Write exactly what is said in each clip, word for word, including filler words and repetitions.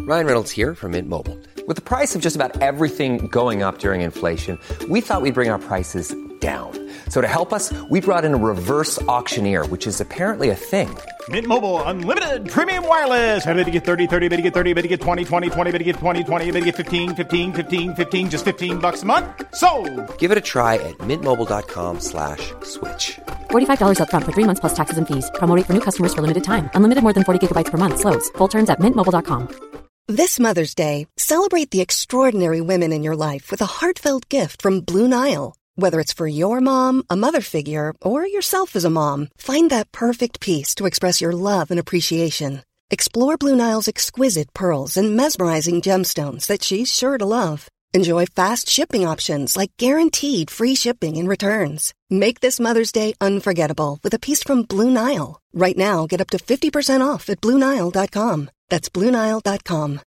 Ryan Reynolds here from Mint Mobile. With the price of just about everything going up during inflation, we thought we'd bring our prices down. So to help us, we brought in a reverse auctioneer, which is apparently a thing. Mint Mobile Unlimited Premium Wireless. How to get thirty, thirty, how to get thirty, how to get twenty, twenty, twenty, how to get twenty, twenty, how to get fifteen, fifteen, fifteen, fifteen, just fifteen bucks a month? Sold! Give it a try at mintmobile.com slash switch. forty-five dollars up front for three months plus taxes and fees. Promo rate for new customers for limited time. Unlimited more than forty gigabytes per month. Slows full terms at mint mobile dot com. This Mother's Day, celebrate the extraordinary women in your life with a heartfelt gift from Blue Nile. Whether it's for your mom, a mother figure, or yourself as a mom, find that perfect piece to express your love and appreciation. Explore Blue Nile's exquisite pearls and mesmerizing gemstones that she's sure to love. Enjoy fast shipping options like guaranteed free shipping and returns. Make this Mother's Day unforgettable with a piece from Blue Nile. Right now, get up to fifty percent off at blue nile dot com. That's blue nile dot com.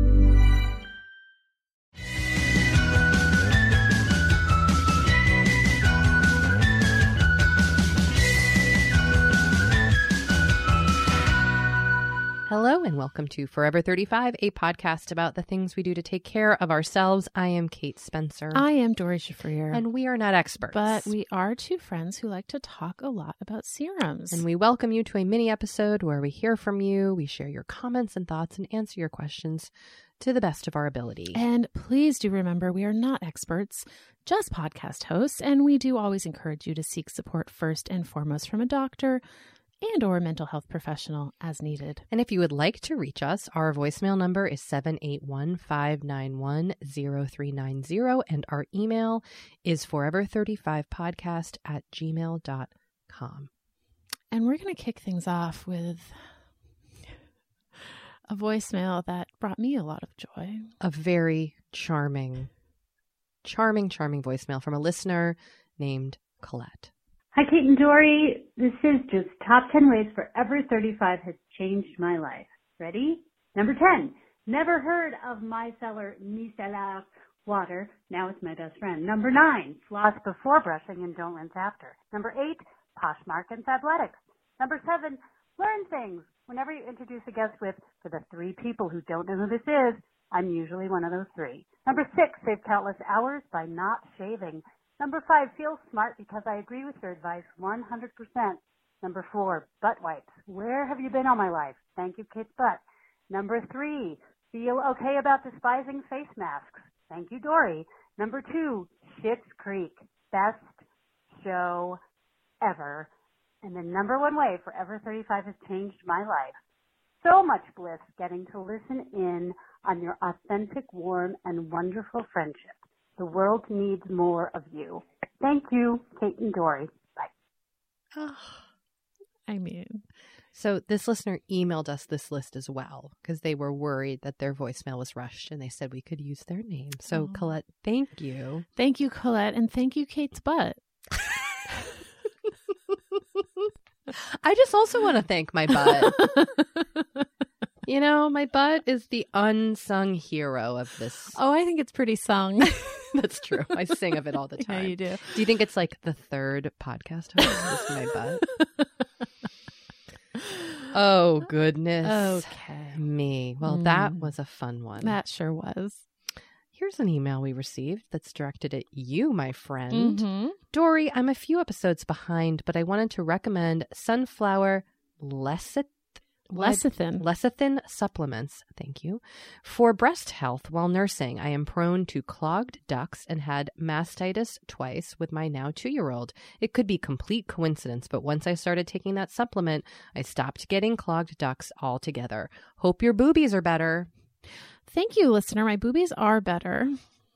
Hello and welcome to Forever thirty-five, a podcast about the things we do to take care of ourselves. I am Kate Spencer. I am Dory Shafrir. And we are not experts. But we are two friends who like to talk a lot about serums. And we welcome you to a mini episode where we hear from you, we share your comments and thoughts, and answer your questions to the best of our ability. And please do remember, we are not experts, just podcast hosts, and we do always encourage you to seek support first and foremost from a doctor and or a mental health professional as needed. And if you would like to reach us, our voicemail number is seven eight one, five nine one, zero three nine zero, and our email is forever thirty-five podcast at gmail dot com. And we're going to kick things off with a voicemail that brought me a lot of joy. A very charming, charming, charming voicemail from a listener named Colette. Hi, Kate and Dory. This is just top ten ways Forever thirty-five has changed my life. Ready? Number ten. Never heard of micellar micellar water. Now it's my best friend. Number nine. Floss before brushing and don't rinse after. Number eight. Poshmark and Athletics. Number seven. Learn things. Whenever you introduce a guest with, for the three people who don't know who this is, I'm usually one of those three. Number six. Save countless hours by not shaving. Number five, feel smart because I agree with your advice one hundred percent. Number four, butt wipes. Where have you been all my life? Thank you, Kate's butt. Number three, feel okay about despising face masks. Thank you, Dory. Number two, Schitt's Creek. Best show ever. And the number one way Forever thirty-five has changed my life. So much bliss getting to listen in on your authentic, warm, and wonderful friendship. The world needs more of you. Thank you, Kate and Dory. Bye. Oh, I mean, so this listener emailed us this list as well because they were worried that their voicemail was rushed and they said we could use their name. So oh. Colette, thank you. Thank you, Colette. And thank you, Kate's butt. I just also want to thank my butt. You know, my butt is the unsung hero of this. Oh, I think it's pretty sung. That's true. I sing of it all the time. Yeah, you do. Do you think it's like the third podcast host is my butt? Oh, goodness. Okay. Me. Well, mm. that was a fun one. That sure was. Here's an email we received that's directed at you, my friend. Mm-hmm. Dory, I'm a few episodes behind, but I wanted to recommend sunflower lecithin. Lecithin. Lecithin supplements, thank you, for breast health while nursing. I am prone to clogged ducts and had mastitis twice with my now two-year-old. It could be complete coincidence, but once I started taking that supplement, I stopped getting clogged ducts altogether. Hope your boobies are better. Thank you, listener. My boobies are better.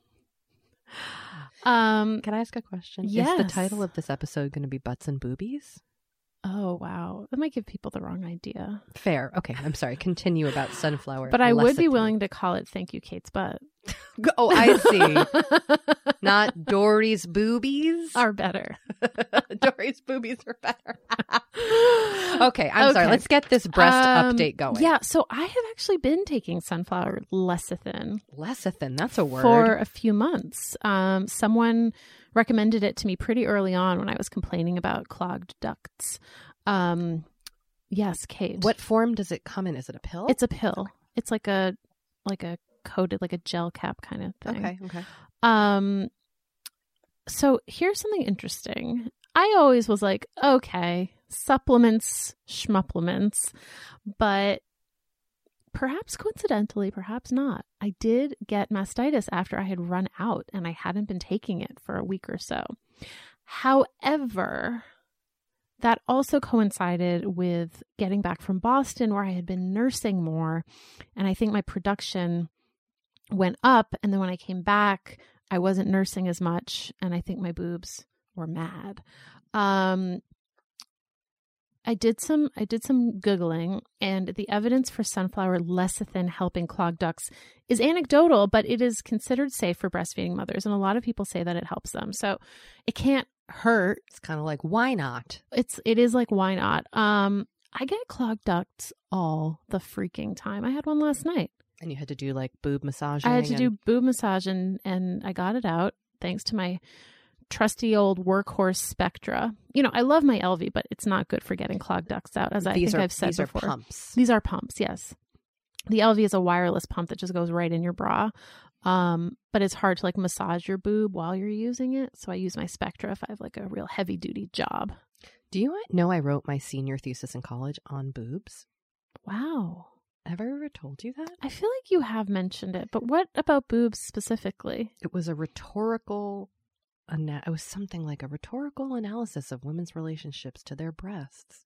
Um, Can I ask a question? Yes. Is the title of this episode going to be Butts and Boobies? Oh, wow. That might give people the wrong idea. Fair. Okay. I'm sorry. Continue about sunflower. But I would be lecithin. willing to call it Thank You, Kate's butt. Oh, I see. Not Dory's boobies? Are better. Dory's boobies are better. Okay. I'm okay. sorry. Let's get this breast um, update going. Yeah. So I have actually been taking sunflower lecithin. Lecithin. That's a word. For a few months. Um, someone recommended it to me pretty early on when I was complaining about clogged ducts. Um, yes, Kate. What form does it come in? Is it a pill? It's a pill. It's like a like a coated, like a gel cap kind of thing. Okay. Okay. Um, so here's something interesting. I always was like, okay, supplements, schmupplements, but perhaps coincidentally, perhaps not. I did get mastitis after I had run out and I hadn't been taking it for a week or so. However, that also coincided with getting back from Boston where I had been nursing more. And I think my production went up. And then when I came back, I wasn't nursing as much. And I think my boobs were mad. Um, I did some, I did some Googling, and the evidence for sunflower lecithin helping clog ducts is anecdotal, but it is considered safe for breastfeeding mothers. And a lot of people say that it helps them. So it can't hurt. It's kind of like, why not? It's, it is like, why not? Um, I get clogged ducts all the freaking time. I had one last night. And you had to do like boob massaging. I had to and... do boob massage and, and I got it out thanks to my trusty old workhorse Spectra. You know, I love my L V, but it's not good for getting clogged ducts out, as I these think are, I've said these before. Are pumps. These are pumps, yes. The L V is a wireless pump that just goes right in your bra. Um, but it's hard to like massage your boob while you're using it. So I use my Spectra if I have like a real heavy duty job. Do you know I wrote my senior thesis in college on boobs? Wow. Have I ever told you that? I feel like you have mentioned it, but what about boobs specifically? It was a rhetorical, ana- it was something like a rhetorical analysis of women's relationships to their breasts.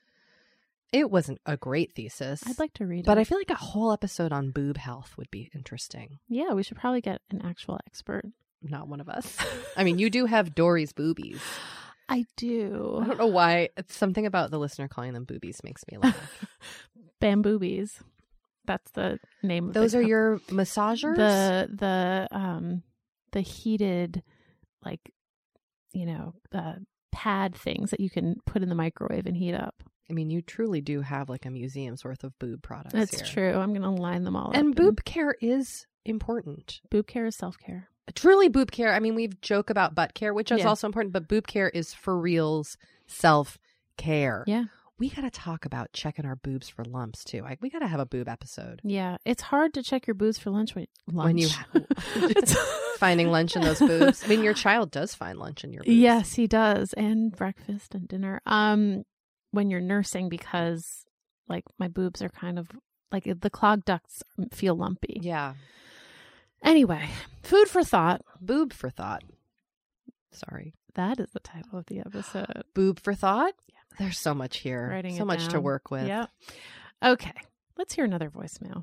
It wasn't a great thesis. I'd like to read but it. I feel like a whole episode on boob health would be interesting. Yeah, we should probably get an actual expert. Not one of us. I mean, you do have Dory's boobies. I do. I don't know why. It's something about the listener calling them boobies makes me laugh. Bamboobies. That's the name of Those the are co- your massagers? the the um the heated, like, you know, uh, pad things that you can put in the microwave and heat up. I mean, you truly do have like a museum's worth of boob products. That's here. true. I'm going to line them all up. And boob care is important. Boob care is self-care. Truly boob care. I mean, we've joke about butt care, which is Yeah. also important, but boob care is for reals self-care. Yeah. We got to talk about checking our boobs for lumps too. Like, we got to have a boob episode. Yeah. It's hard to check your boobs for lunch when, lunch. When you It's- finding lunch in those boobs. I mean, your child does find lunch in your boobs. Yes, he does. And breakfast and dinner. Um, when you're nursing, because like my boobs are kind of like the clogged ducts feel lumpy. Yeah. Anyway, food for thought. Boob for thought. Sorry. That is the title of the episode. Boob for thought? Yeah. There's so much here. Writing so it much to down. work with. Yeah. Okay. Let's hear another voicemail.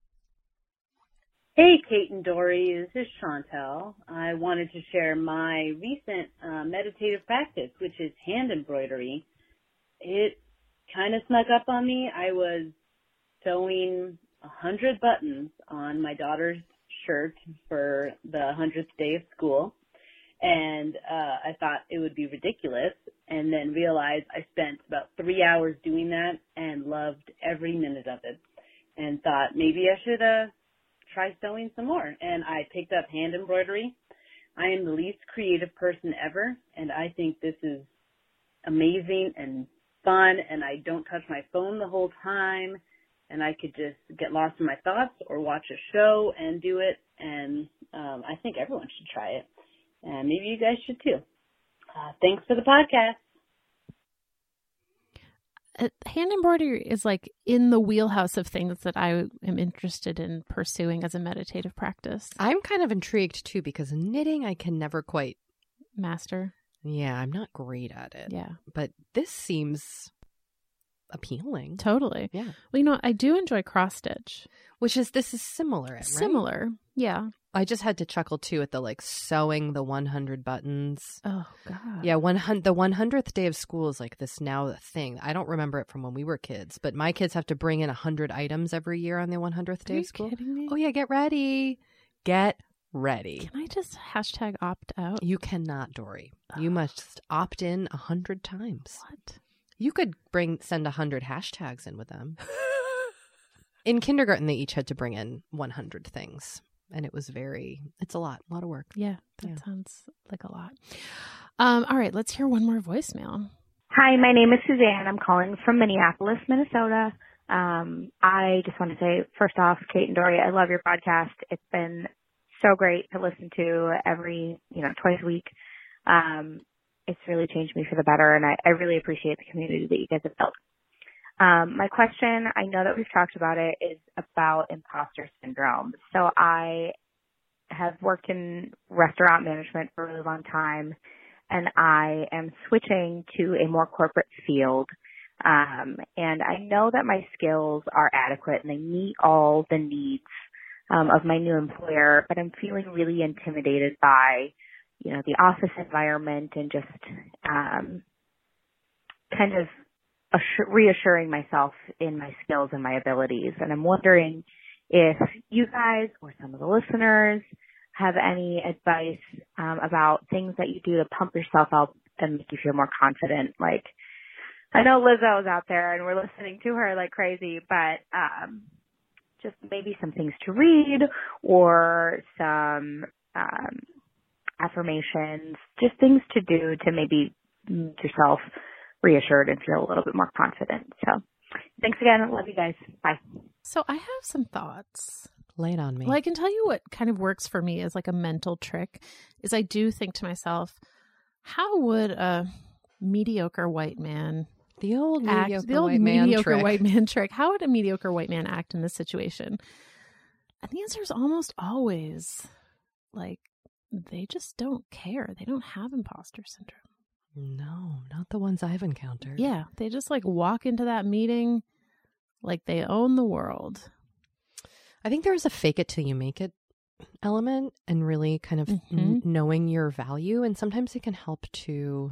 Hey, Kate and Dory, this is Chantel. I wanted to share my recent uh, meditative practice, which is hand embroidery. It kind of snuck up on me. I was sewing a hundred buttons on my daughter's shirt for the hundredth day of school, and uh, I thought it would be ridiculous, and then realized I spent about three hours doing that and loved every minute of it, and thought maybe I should uh, try sewing some more. And I picked up hand embroidery. I am the least creative person ever, and I think this is amazing and fun, and I don't touch my phone the whole time, and I could just get lost in my thoughts or watch a show and do it, and um, I think everyone should try it, and maybe you guys should too. Uh, thanks for the podcast. Uh, hand embroidery is like in the wheelhouse of things that I am interested in pursuing as a meditative practice. I'm kind of intrigued too, because knitting I can never quite Master. Yeah, I'm not great at it. Yeah. But this seems appealing. Totally. Yeah. Well, you know, I do enjoy cross stitch. Which is, this is similar, right? Similar. Yeah. I just had to chuckle too at the like sewing the one hundred buttons. Oh, God. Yeah, one hundred the one hundredth day of school is like this now thing. I don't remember it from when we were kids, but my kids have to bring in one hundred items every year on the one hundredth day Are you of school. kidding me? Oh, yeah, get ready. Get ready. Can I just hashtag opt out? You cannot, Dory. You must opt in a hundred times. What? You could bring send a hundred hashtags in with them. In kindergarten, they each had to bring in one hundred things. And it was very, it's a lot, a lot of work. Yeah, that Yeah. sounds like a lot. Um, all right, let's hear one more voicemail. Hi, my name is Suzanne. I'm calling from Minneapolis, Minnesota. Um, I just want to say, first off, Kate and Dory, I love your podcast. It's been so great to listen to every, you know, twice a week. Um, it's really changed me for the better, and I, I really appreciate the community that you guys have built. Um, my question, I know that we've talked about it, is about imposter syndrome. So I have worked in restaurant management for a really long time, and I am switching to a more corporate field. Um, and I know that my skills are adequate and they meet all the needs um, of my new employer, but I'm feeling really intimidated by, you know, the office environment and just um, kind of assur- reassuring myself in my skills and my abilities. And I'm wondering if you guys or some of the listeners have any advice um, about things that you do to pump yourself up and make you feel more confident. Like, I know Lizzo is out there and we're listening to her like crazy, but um, just maybe some things to read or some um, affirmations, just things to do to maybe make yourself reassured and feel a little bit more confident. So thanks again. Love you guys. Bye. So I have some thoughts. Lay it on me. Well, I can tell you what kind of works for me as like a mental trick is I do think to myself, how would a mediocre white man The old act, mediocre the old white man mediocre trick. white man trick. How would a mediocre white man act in this situation? And the answer is almost always like they just don't care. They don't have imposter syndrome. No, not the ones I've encountered. Yeah, they just like walk into that meeting like they own the world. I think there's a fake it till you make it element and really kind of Mm-hmm. n- knowing your value. And sometimes it can help to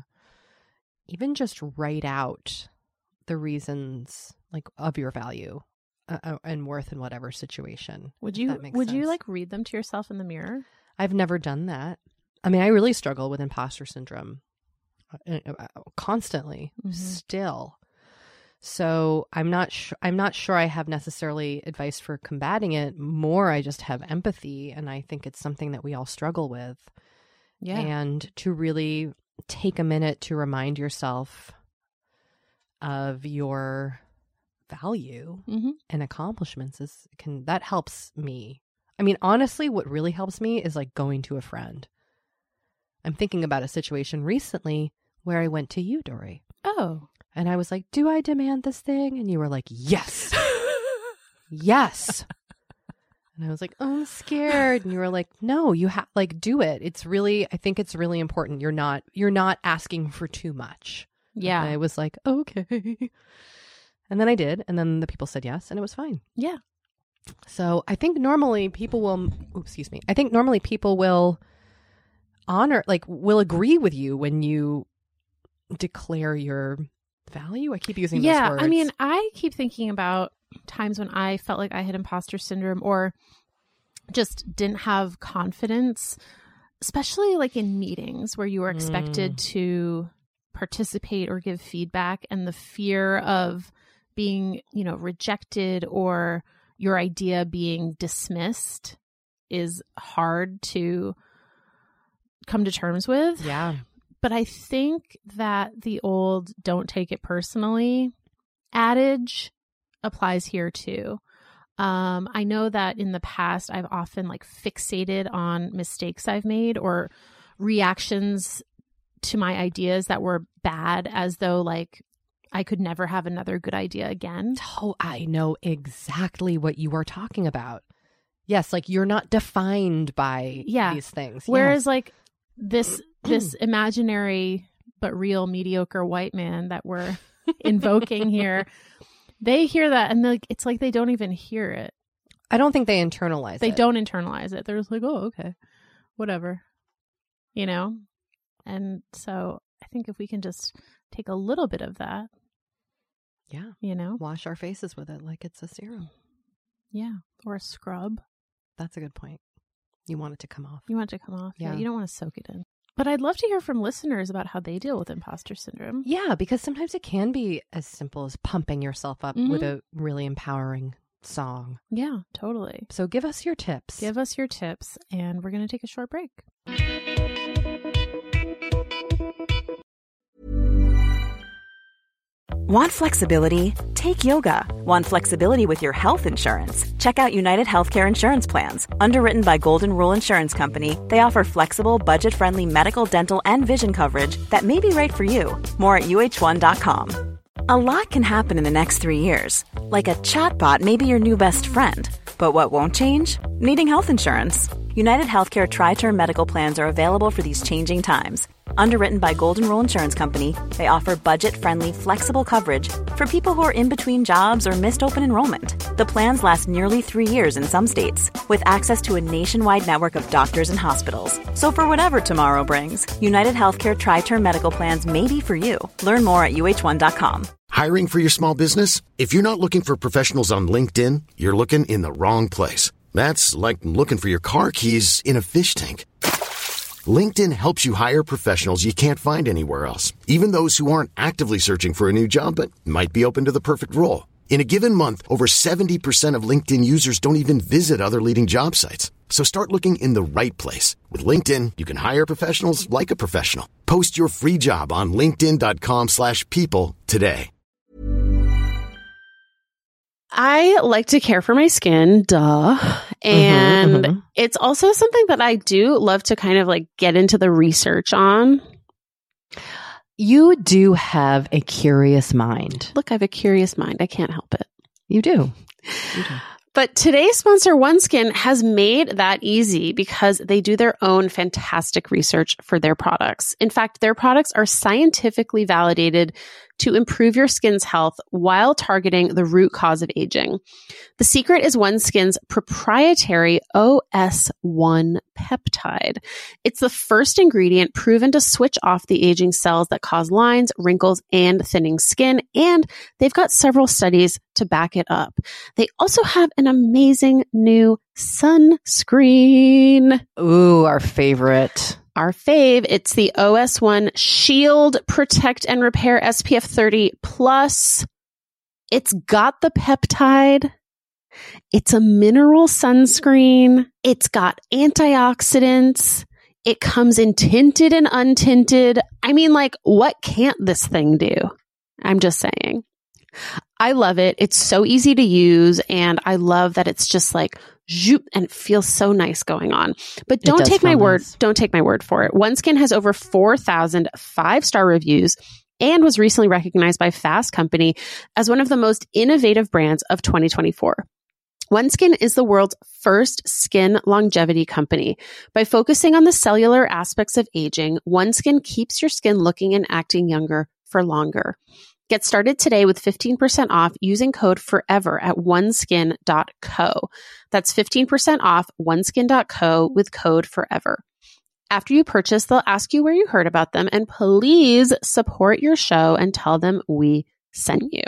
even just write out the reasons like of your value uh, and worth in whatever situation. Would if you that makes would you sense. like read them to yourself in the mirror? I've never done that. I mean, I really struggle with imposter syndrome uh, uh, constantly Mhm. still. So I'm not sure. I'm not sure I have necessarily advice for combating it. More, I just have empathy, and I think it's something that we all struggle with. Yeah. And to really take a minute to remind yourself of your value Mm-hmm. and accomplishments is can that helps me. I mean, honestly, what really helps me is like going to a friend. I'm thinking about a situation recently where I went to you, Dory. Oh. And I was like, do I demand this thing? And you were like, yes. Yes. And I was like, oh, I'm scared. And you were like, no, you have like do it. It's really, I think it's really important. You're not, you're not asking for too much. Yeah. And I was like, okay. And then I did. And then the people said yes. And it was fine. Yeah. So I think normally people will, oh, excuse me. I think normally people will honor, like will agree with you when you declare your value. I keep using yeah, those words. I mean, I keep thinking about times when I felt like I had imposter syndrome or just didn't have confidence, especially like in meetings where you were expected Mm. to participate or give feedback, and the fear of being, you know, rejected or your idea being dismissed is hard to come to terms with. Yeah. But I think that the old don't take it personally adage applies here too. Um, I know that in the past, I've often like fixated on mistakes I've made or reactions to my ideas that were bad, as though like I could never have another good idea again. Oh, I know exactly what you are talking about. Yes, like you're not defined by Yeah. these things. Whereas Yes. like this this imaginary but real mediocre white man that we're invoking here, they hear that and like it's like they don't even hear it. I don't think they internalize They it. don't internalize it. They're just like, oh, okay, whatever, you know? And so I think if we can just take a little bit of that, Yeah. you know? Wash our faces with it like it's a serum. Yeah. Or a scrub. That's a good point. You want it to come off. You want it to come off. Yeah. Yeah. You don't want to soak it in. But I'd love to hear from listeners about how they deal with imposter syndrome. Yeah, because sometimes it can be as simple as pumping yourself up Mhm. with a really empowering song. Yeah, totally. So give us your tips. Give us your tips, and we're going to take a short break. Want flexibility? Take yoga. Want flexibility with your health insurance? Check out United Healthcare Insurance Plans. Underwritten by Golden Rule Insurance Company, they offer flexible, budget-friendly medical, dental, and vision coverage that may be right for you. More at U H one dot com. A lot can happen in the next three years. Like a chatbot may be your new best friend. But what won't change? Needing health insurance. United Healthcare Tri-Term Medical Plans are available for these changing times. Underwritten by Golden Rule Insurance Company, they offer budget-friendly, flexible coverage for people who are in between jobs or missed open enrollment. The plans last nearly three years in some states, with access to a nationwide network of doctors and hospitals. So for whatever tomorrow brings, United Healthcare Tri-Term Medical Plans may be for you. Learn more at U H one dot com. Hiring for your small business? If you're not looking for professionals on LinkedIn, you're looking in the wrong place. That's like looking for your car keys in a fish tank. LinkedIn helps you hire professionals you can't find anywhere else, even those who aren't actively searching for a new job but might be open to the perfect role. In a given month, over seventy percent of LinkedIn users don't even visit other leading job sites. So start looking in the right place. With LinkedIn, you can hire professionals like a professional. Post your free job on linkedin dot com slash people today. I like to care for my skin, duh. And Mm-hmm, mm-hmm. it's also something that I do love to kind of like get into the research on. You do have a curious mind. Look, I have a curious mind. I can't help it. You do. You do. But today's sponsor, OneSkin, has made that easy because they do their own fantastic research for their products. In fact, their products are scientifically validated to improve your skin's health while targeting the root cause of aging. The secret is OneSkin's proprietary O S one peptide. It's the first ingredient proven to switch off the aging cells that cause lines, wrinkles, and thinning skin, and they've got several studies to back it up. They also have an amazing new sunscreen. Ooh, our favorite. Our fave. It's the O S one Shield Protect and Repair S P F thirty plus. It's got the peptide. It's a mineral sunscreen. It's got antioxidants. It comes in tinted and untinted. I mean, like, what can't this thing do? I'm just saying. I love it. It's so easy to use, and I love that it's just like zoop, and it feels so nice going on. But don't take my word. Nice. Don't take my word for it. OneSkin has over four thousand five-star reviews and was recently recognized by Fast Company as one of the most innovative brands of twenty twenty-four. OneSkin is the world's first skin longevity company. By focusing on the cellular aspects of aging, OneSkin keeps your skin looking and acting younger for longer. Get started today with fifteen percent off using code FOREVER at oneskin dot co. That's fifteen percent off oneskin dot co with code FOREVER. After you purchase, they'll ask you where you heard about them, and please support your show and tell them we sent you.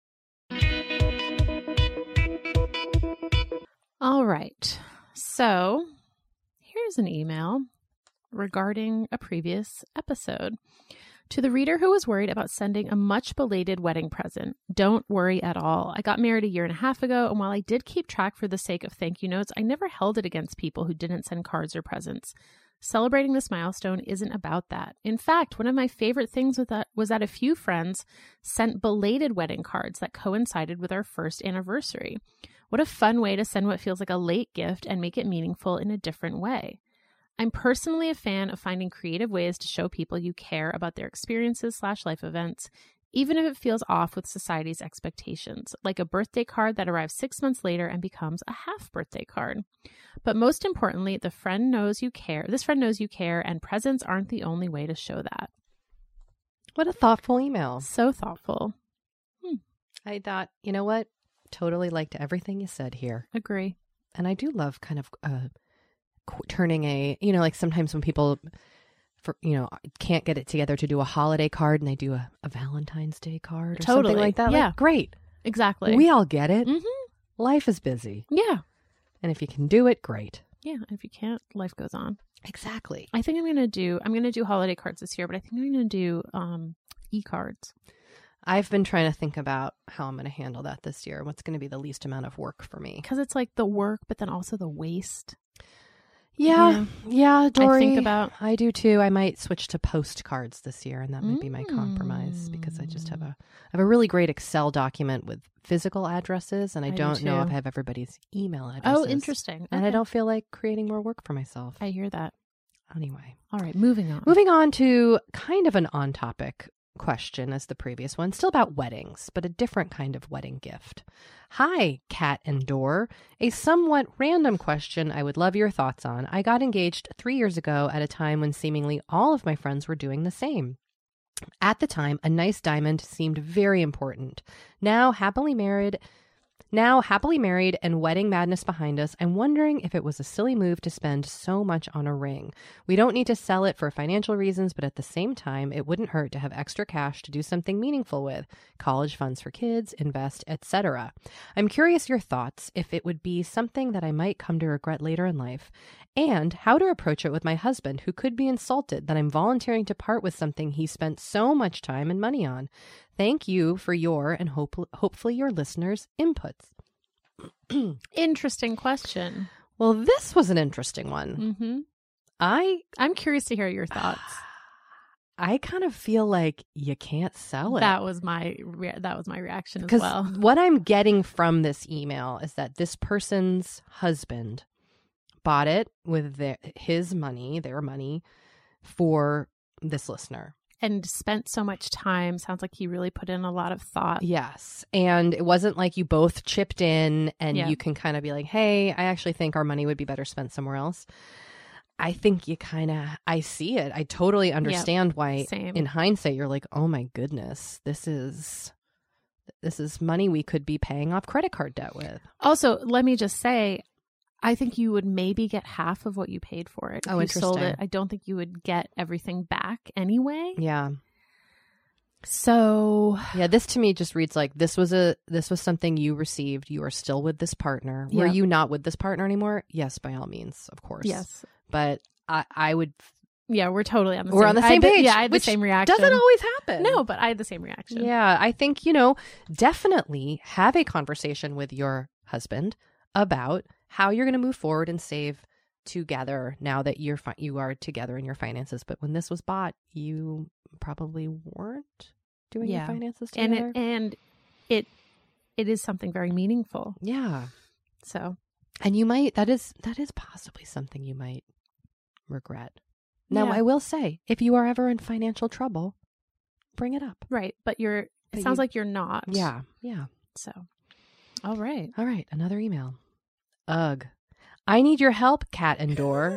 All right. So here's an email regarding a previous episode. To the reader who was worried about sending a much belated wedding present, don't worry at all. I got married a year and a half ago, and while I did keep track for the sake of thank you notes, I never held it against people who didn't send cards or presents. Celebrating this milestone isn't about that. In fact, one of my favorite things with that was that a few friends sent belated wedding cards that coincided with our first anniversary. What a fun way to send what feels like a late gift and make it meaningful in a different way. I'm personally a fan of finding creative ways to show people you care about their experiences slash life events, even if it feels off with society's expectations, like a birthday card that arrives six months later and becomes a half birthday card. But most importantly, the friend knows you care. This friend knows you care, and presents aren't the only way to show that. What a thoughtful email. So thoughtful. Hmm. I thought, you know what? Totally liked everything you said here. Agree. And I do love kind of uh, qu- turning a, you know, like sometimes when people, for you know, can't get it together to do a holiday card and they do a, a Valentine's Day card or Totally. something like that. Yeah. Like, great. Exactly. We all get it. Mm-hmm. Life is busy. Yeah. And if you can do it, great. Yeah. If you can't, life goes on. Exactly. I think I'm going to do, I'm going to do holiday cards this year, but I think I'm going to do um, e-cards. I've been trying to think about how I'm going to handle that this year. What's going to be the least amount of work for me? Because it's like the work, but then also the waste. Yeah, yeah, Dory. I think about. I do too. I might switch to postcards this year, and that might be my compromise because I just have a I have a really great Excel document with physical addresses, and I, I do don't know too. if I have everybody's email addresses. Oh, interesting. And Okay. I don't feel like creating more work for myself. I hear that. Anyway, All right, moving on. moving on to kind of an on-topic question as the previous one, still about weddings, but a different kind of wedding gift. Hi, Kat and Dor. A somewhat random question I would love your thoughts on. I got engaged three years ago at a time when seemingly all of my friends were doing the same. At the time, a nice diamond seemed very important. Now, happily married... Now, happily married and wedding madness behind us, I'm wondering if it was a silly move to spend so much on a ring. We don't need to sell it for financial reasons, but at the same time, it wouldn't hurt to have extra cash to do something meaningful with. College funds for kids, invest, et cetera. I'm curious your thoughts, if it would be something that I might come to regret later in life, and how to approach it with my husband, who could be insulted that I'm volunteering to part with something he spent so much time and money on. Thank you for your and hope, hopefully your listeners' inputs. Interesting question. Well, this was an interesting one. Mm-hmm. I I'm curious to hear your thoughts. I kind of feel like you can't sell it. That was my re- that was my reaction as Because well. what I'm getting from this email is that this person's husband bought it with their, his money, their money, for this listener. And spent so much time. Sounds like he really put in a lot of thought. Yes. And it wasn't like you both chipped in and Yeah. you can kind of be like, hey, I actually think our money would be better spent somewhere else. I think you kind of, I see it. I totally understand why same. in hindsight, you're like, oh my goodness, this is, this is money we could be paying off credit card debt with. Also, let me just say, I think you would maybe get half of what you paid for it. If Oh, you sold interesting. it. I don't think you would get everything back anyway. Yeah. So Yeah, this to me just reads like this was a this was something you received. You are still with this partner. Were Yeah. you not with this partner anymore? Yes, by all means, of course. yes. But I, I would Yeah, we're totally on the we're same on the I same had page. Yeah, I had the which same reaction. Doesn't always happen. No, but I had the same reaction. Yeah, I think, you know, definitely have a conversation with your husband about how you're going to move forward and save together now that you're fi- you are together in your finances. But when this was bought, you probably weren't doing Yeah. your finances And together. it and it it is something very meaningful. yeah. So And you might, that is, that is possibly something you might regret. Now, Yeah. I will say, if you are ever in financial trouble, bring it up. right, but you're it But sounds you- like you're not. Yeah. Yeah. So all right. All right. Another email. Ugh. I need your help, Kat and Dor.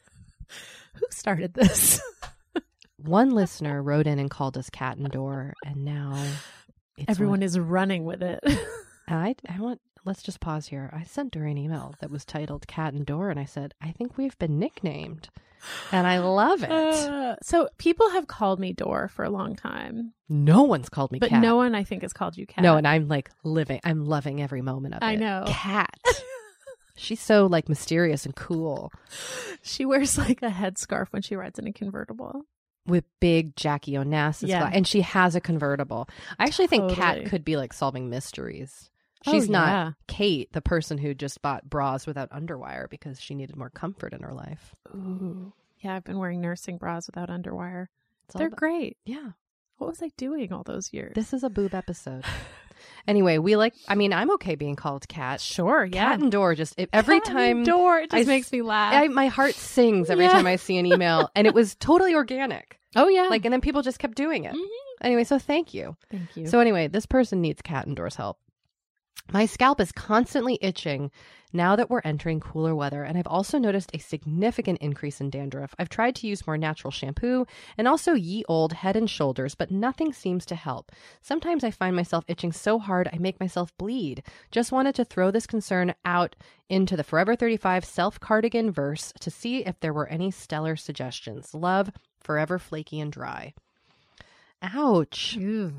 Who started this? One listener wrote in and called us Kat and Dor, and now it's Everyone one- is running with it. I, I want, let's just pause here. I sent her an email that was titled Kat and Dor, and I said, I think we've been nicknamed, and I love it. Uh, so people have called me Dor for a long time, No one's called me but Kat. no one I think has called you Cat. No, and I'm like living, I'm loving every moment of it. I know. Kat. She's so like mysterious and cool She wears like a headscarf when she rides in a convertible. with big Jackie Onassis. Yeah. gla- And she has a convertible. I actually think Kat Totally. could be like solving mysteries. Oh, She's not yeah. Kate, the person who just bought bras without underwire because she needed more comfort in her life. Ooh. Yeah, I've been wearing nursing bras without underwire. It's all They're about- great. Yeah. What was I doing all those years? This is a boob episode. Anyway, we like, I mean, I'm okay being called Kat. Sure, yeah. Kat and Dor just, it, every Cat time. and Dor, it just I makes s- me laugh. I, my heart sings every Yeah. time I see an email, and it was totally organic. oh yeah. Like, and then people just kept doing it. Mhm. Anyway, so thank you. Thank you. So anyway, this person needs Kat and Dor's help. My scalp is constantly itching now that we're entering cooler weather, and I've also noticed a significant increase in dandruff. I've tried to use more natural shampoo and also ye old Head and Shoulders, but nothing seems to help. Sometimes I find myself itching so hard I make myself bleed. Just wanted to throw this concern out into the Forever thirty-five self-cardigan verse to see if there were any stellar suggestions. Love, Forever Flaky and Dry. Ouch. Ew.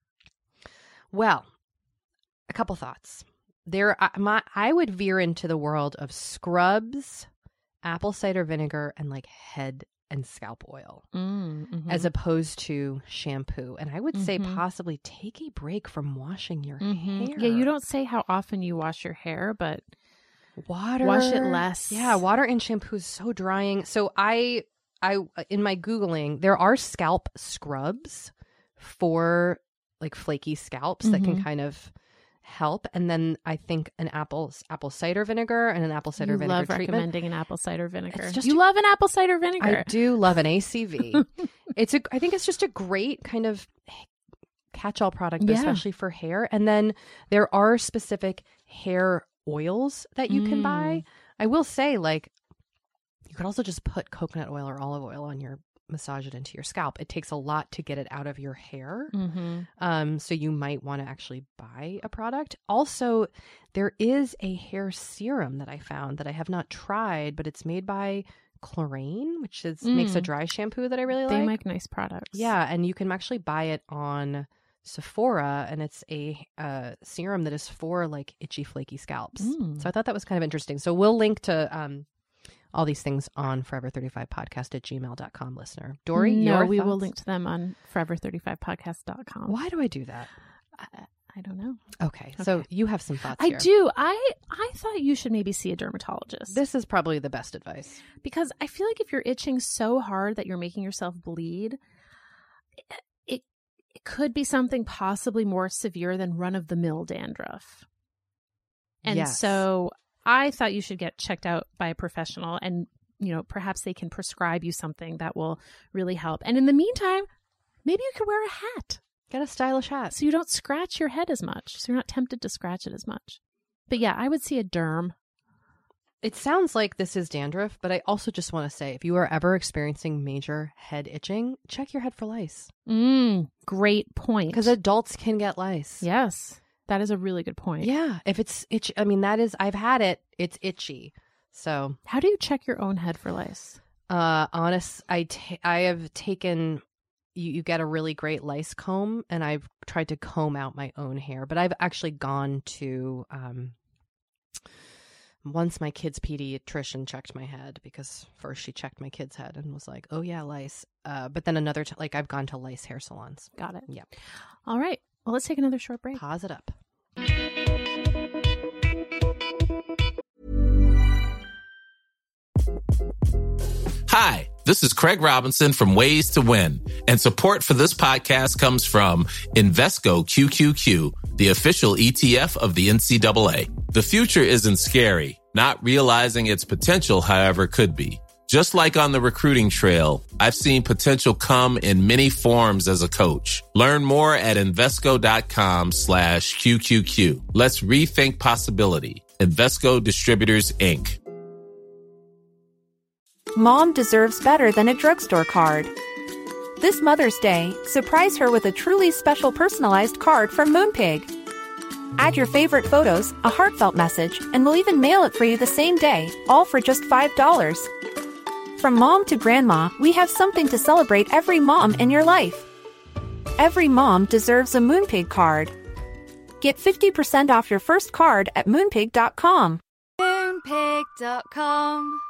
Well, a couple thoughts. There, I, my, I would veer into the world of scrubs, apple cider vinegar, and like head and scalp oil, Mm, mhm. as opposed to shampoo. And I would say Mhm. possibly take a break from washing your Mhm. hair. Yeah, you don't say how often you wash your hair, but Water. Wash it less. Yeah, water and shampoo is so drying. So I, I in my Googling, there are scalp scrubs for like flaky scalps mm-hmm. that can kind of help. And then I think an apple apple cider vinegar and an apple cider you vinegar love treatment. recommending an apple cider vinegar. It's just you a, love an apple cider vinegar. I do love an A C V. It's a. I think it's just a great kind of catch-all product, but yeah. especially for hair. And then there are specific hair oils that you mm. can buy. I will say, like, you could also just put coconut oil or olive oil on your massage it into your scalp. It takes a lot to get it out of your hair. Mm-hmm. Um, so you might want to actually buy a product. Also, there is a hair serum that I found that I have not tried, but it's made by Chlorane, which is mm. makes a dry shampoo that I really they like. They make nice products. Yeah, and you can actually buy it on Sephora, and it's a uh, serum that is for like itchy, flaky scalps. Mm. So I thought that was kind of interesting. So we'll link to um, all these things on forever thirty-five podcast at gmail dot com, listener. Dory, no, your we thoughts? will link to them on forever thirty-five podcast dot com. Why do I do that? I, I don't know. Okay, okay, so you have some thoughts I here. do. I, I thought you should maybe see a dermatologist. This is probably the best advice. Because I feel like if you're itching so hard that you're making yourself bleed, it, it could be something possibly more severe than run-of-the-mill dandruff. And yes. so I thought you should get checked out by a professional, and, you know, perhaps they can prescribe you something that will really help. And in the meantime, maybe you could wear a hat. Get a stylish hat. So you don't scratch your head as much. So you're not tempted to scratch it as much. But yeah, I would see a derm. It sounds like this is dandruff, but I also just want to say, if you are ever experiencing major head itching, check your head for lice. Mm, great point. Because adults can get lice. Yes. That is a really good point. Yeah. If it's itchy, I mean, that is, I've had it. It's itchy. So how do you check your own head for lice? Uh, honest, I, ta- I have taken, you, you get a really great lice comb, and I've tried to comb out my own hair, but I've actually gone to, um, once my kid's pediatrician checked my head, because first she checked my kid's head and was like, oh yeah, lice. Uh, but then another, t- like I've gone to lice hair salons. Got it. Yep. All right. Well, let's take another short break. Pause it up. Hi, this is Craig Robinson from Ways to Win, and support for this podcast comes from Invesco Q Q Q, the official E T F of the N C double A. The future isn't scary. Not realizing its potential, however, could be. Just like on the recruiting trail, I've seen potential come in many forms as a coach. Learn more at Invesco.com slash QQQ. Let's rethink possibility. Invesco Distributors, Incorporated. Mom deserves better than a drugstore card. This Mother's Day, surprise her with a truly special personalized card from Moonpig. Add your favorite photos, a heartfelt message, and we'll even mail it for you the same day, all for just five dollars. From mom to grandma, we have something to celebrate every mom in your life. Every mom deserves a Moonpig card. Get fifty percent off your first card at moonpig dot com. moonpig dot com.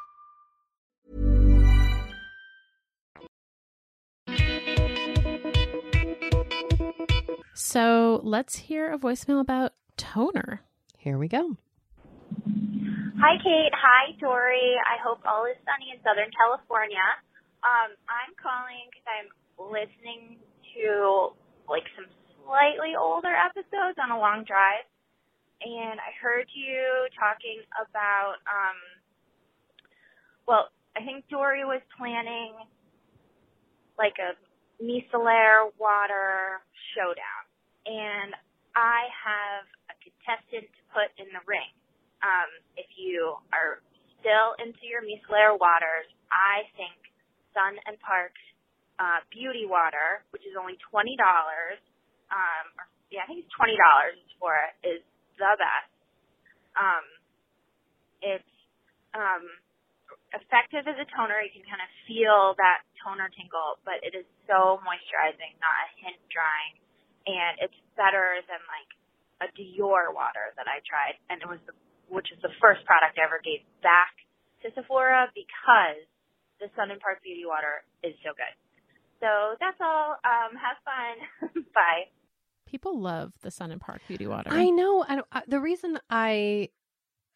So let's hear a voicemail about toner. Here we go. Hi, Kate. Hi, Dory. I hope all is sunny in Southern California. Um, I'm calling because I'm listening to, like, some slightly older episodes on a long drive, and I heard you talking about, um, well, I think Dory was planning, like, a micellar water showdown, and I have a contestant to put in the ring. Um, if you are still into your micellar waters, I think Sun and Park's uh, beauty water, which is only twenty dollars, um, or, yeah, I think it's twenty dollars for it, is the best. Um, it's um, effective as a toner. You can kind of feel that toner tingle, but it is so moisturizing, not a hint drying, and it's better than, like, a Dior water that I tried, and it was the which is the first product I ever gave back to Sephora because the Sun and Park Beauty Water is so good. So that's all. Um, have fun. Bye. People love the Sun and Park Beauty Water. I know. I don't, I, the reason I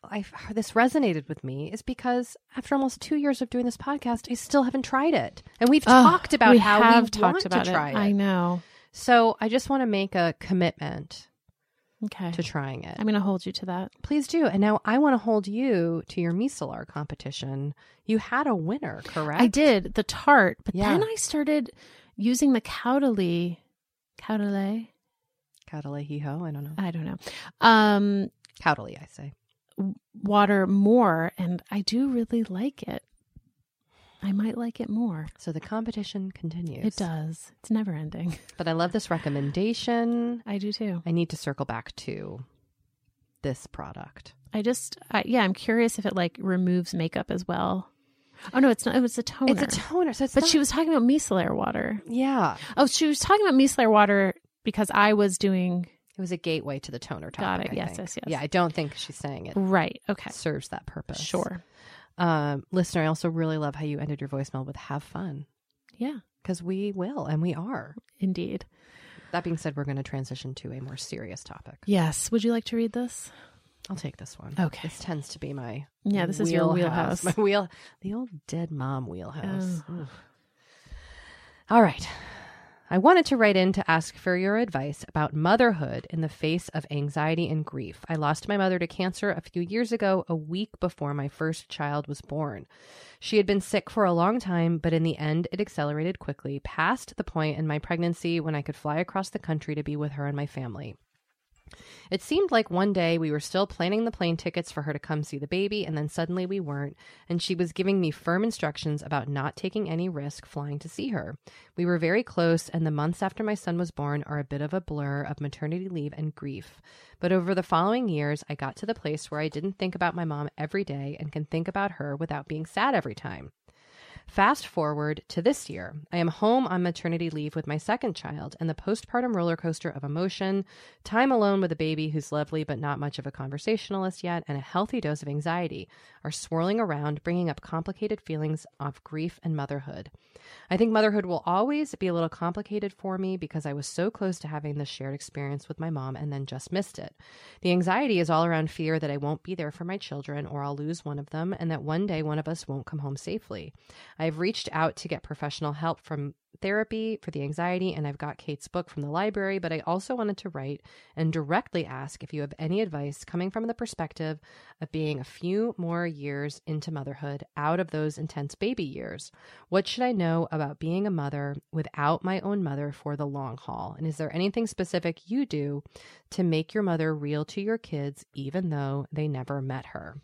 I this resonated with me is because after almost two years of doing this podcast, I still haven't tried it. And we've oh, talked about we how have we talked want about to try it. it. I know. So I just want to make a commitment okay. to trying it. I'm going to hold you to that. Please do. And now I want to hold you to your micellar competition. You had a winner, correct? I did, the tart. But Yeah. then I started using the Caudalie. Caudalie? Caudalie hee-ho? I don't know. I don't know. Um, Caudalie, I say. Water more, and I do really like it. I might like it more. So the competition continues. It does. It's never ending. But I love this recommendation. I do too. I need to circle back to this product. I just, I, yeah, I'm curious if it like removes makeup as well. Oh no, it's not. It was a toner. It's a toner. So it's but not... she was talking about micellar water. Yeah. Oh, she was talking about micellar water because I was doing. It was a gateway to the toner topic. Got it. I Yes, think. yes, yes. Yeah, I don't think she's saying it. Right. Okay. Serves that purpose. Sure. Um, listener, I also really love how you ended your voicemail with "have fun." Yeah, because we will, and we are indeed. That being said, we're going to transition to a more serious topic. Yes. Would you like to read this? I'll take this one. Okay. This tends to be my yeah. This wheelhouse. is your wheelhouse. My wheel, the old dead mom wheelhouse. Oh. All right. I wanted to write in to ask for your advice about motherhood in the face of anxiety and grief. I lost my mother to cancer a few years ago, a week before my first child was born. She had been sick for a long time, but in the end, it accelerated quickly, past the point in my pregnancy when I could fly across the country to be with her and my family. It seemed like one day we were still planning the plane tickets for her to come see the baby, and then suddenly we weren't, and she was giving me firm instructions about not taking any risk flying to see her. We were very close, and the months after my son was born are a bit of a blur of maternity leave and grief. But over the following years, I got to the place where I didn't think about my mom every day and can think about her without being sad every time. Fast forward to this year. I am home on maternity leave with my second child, and the postpartum roller coaster of emotion, time alone with a baby who's lovely but not much of a conversationalist yet, and a healthy dose of anxiety are swirling around, bringing up complicated feelings of grief and motherhood. I think motherhood will always be a little complicated for me because I was so close to having this shared experience with my mom and then just missed it. The anxiety is all around fear that I won't be there for my children or I'll lose one of them, and that one day one of us won't come home safely. I've reached out to get professional help from therapy for the anxiety, and I've got Kate's book from the library, but I also wanted to write and directly ask if you have any advice coming from the perspective of being a few more years into motherhood out of those intense baby years. What should I know about being a mother without my own mother for the long haul? And is there anything specific you do to make your mother real to your kids, even though they never met her?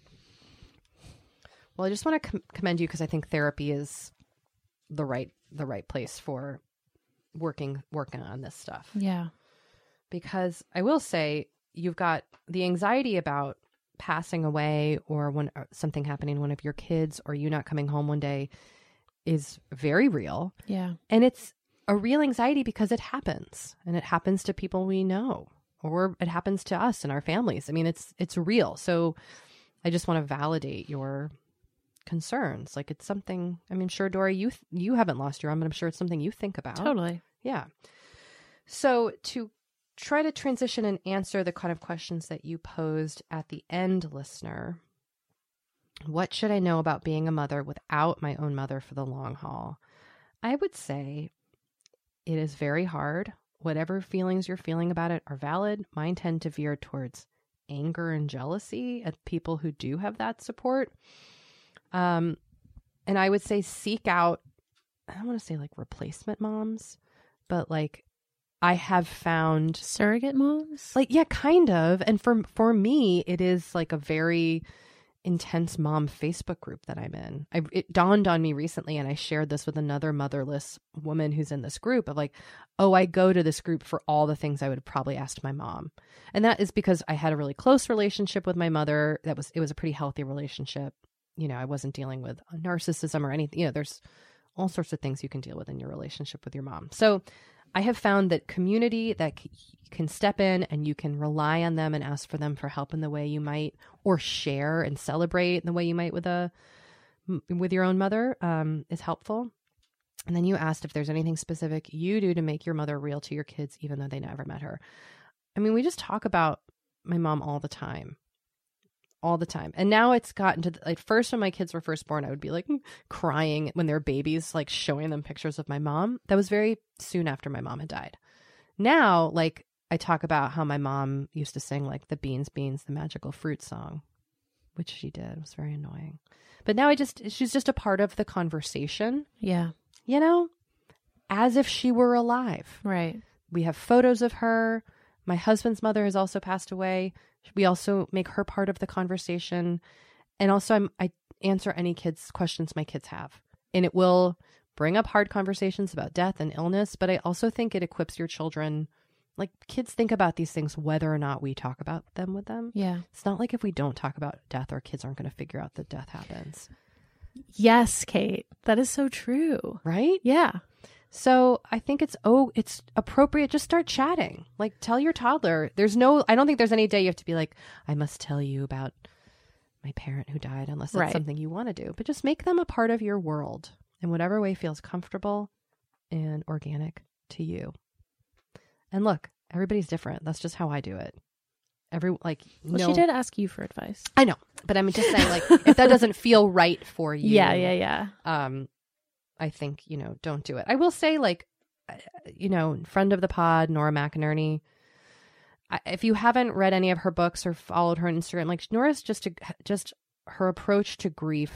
Well, I just want to com- commend you because I think therapy is the right the right place for working working on this stuff. Yeah. Because I will say you've got the anxiety about passing away or when or something happening to one of your kids or you not coming home one day is very real. Yeah. And it's a real anxiety because it happens, and it happens to people we know, or it happens to us and our families. I mean, it's it's real. So I just want to validate your concerns. Like, it's something, I mean, sure, Dory, you th- you haven't lost your arm, but I'm sure it's something you think about. Totally. Yeah. So to try to transition and answer the kind of questions that you posed at the end, listener, what should I know about being a mother without my own mother for the long haul? I would say it is very hard. Whatever feelings you're feeling about it are valid. Mine tend to veer towards anger and jealousy at people who do have that support. Um, and I would say seek out, I don't want to say like replacement moms, but like I have found surrogate moms. Like, yeah, kind of. And for, for me, it is like a very intense mom Facebook group that I'm in. I, it dawned on me recently, and I shared this with another motherless woman who's in this group of like, oh, I go to this group for all the things I would have probably asked my mom. And that is because I had a really close relationship with my mother. That was, it was a pretty healthy relationship. You know, I wasn't dealing with narcissism or anything. You know, there's all sorts of things you can deal with in your relationship with your mom. So I have found that community that c- can step in and you can rely on them and ask for them for help in the way you might, or share and celebrate in the way you might with a with your own mother um, is helpful. And then you asked if there's anything specific you do to make your mother real to your kids, even though they never met her. I mean, we just talk about my mom all the time. all the time. And now it's gotten to, the, like, first when my kids were first born, I would be like crying when they were babies, like showing them pictures of my mom. That was very soon after my mom had died. Now, like, I talk about how my mom used to sing like the Beans, Beans, the Magical Fruit song, which she did. It was very annoying. But now I just, she's just a part of the conversation. Yeah. You know, as if she were alive. Right. We have photos of her. My husband's mother has also passed away. We also make her part of the conversation. And also I'm, I answer any kids' questions my kids have. And it will bring up hard conversations about death and illness. But I also think it equips your children. Like, kids think about these things whether or not we talk about them with them. Yeah. It's not like if we don't talk about death, our kids aren't going to figure out that death happens. Yes, Kate. That is so true. Right? Yeah. So I think it's, oh, it's appropriate. Just start chatting. Like, tell your toddler. There's no, I don't think there's any day you have to be like, I must tell you about my parent who died, unless that's right. something you want to do. But just make them a part of your world in whatever way feels comfortable and organic to you. And look, everybody's different. That's just how I do it. Every, like, well, no, she did ask you for advice. I know, but I'm just saying, like, if that doesn't feel right for you. Yeah, yeah, yeah. Um, I think, you know, don't do it. I will say, like, you know, friend of the pod, Nora McInerney, I, if you haven't read any of her books or followed her on Instagram, like, Nora's just, a, just her approach to grief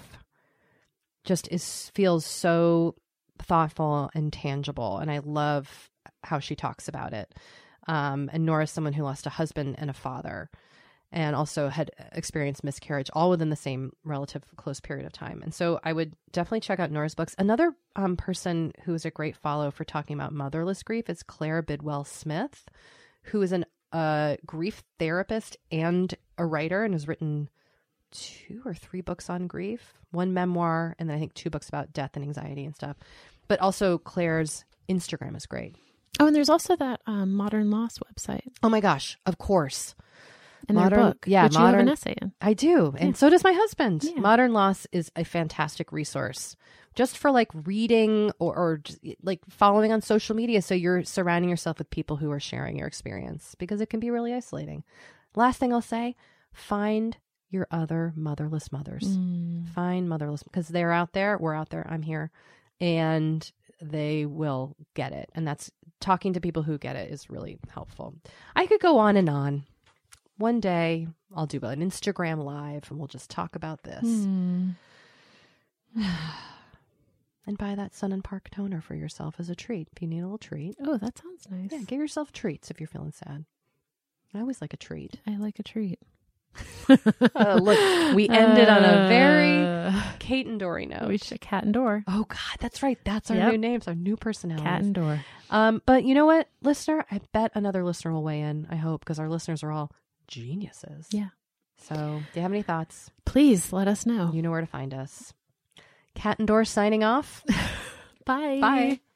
just is, feels so thoughtful and tangible. And I love how she talks about it. Um, and Nora's someone who lost a husband and a father, and also had experienced miscarriage, all within the same relative close period of time. And so I would definitely check out Nora's books. Another um, person who is a great follow for talking about motherless grief is Claire Bidwell Smith, who is a uh, grief therapist and a writer, and has written two or three books on grief, one memoir, and then I think two books about death and anxiety and stuff. But also Claire's Instagram is great. Oh, and there's also that um, Modern Loss website. Oh my gosh, of course. And Modern, their book, yeah, which modern, you have an essay in. I do. And yeah. so does my husband. Yeah. Modern Loss is a fantastic resource just for like reading or, or just, like following on social media. So you're surrounding yourself with people who are sharing your experience, because it can be really isolating. Last thing I'll say, find your other motherless mothers. Mm. Find motherless, because they're out there. We're out there. I'm here. And they will get it. And that's, talking to people who get it is really helpful. I could go on and on. One day I'll do an Instagram live and we'll just talk about this. Mm. And buy that Sun and Park toner for yourself as a treat if you need a little treat. Oh, that sounds nice. Yeah, give yourself treats if you're feeling sad. I always like a treat. I like a treat. uh, look, we ended on a very Uh, Kate and Dory note. We should Cat and Door. Oh God, that's right. That's our Yep. new names, our new personalities. Cat and Door. Um, but you know what, listener? I bet another listener will weigh in. I hope, because our listeners are all geniuses. Yeah. So, do you have any thoughts? Please let us know. You know where to find us. Cat and Door signing off. Bye. Bye.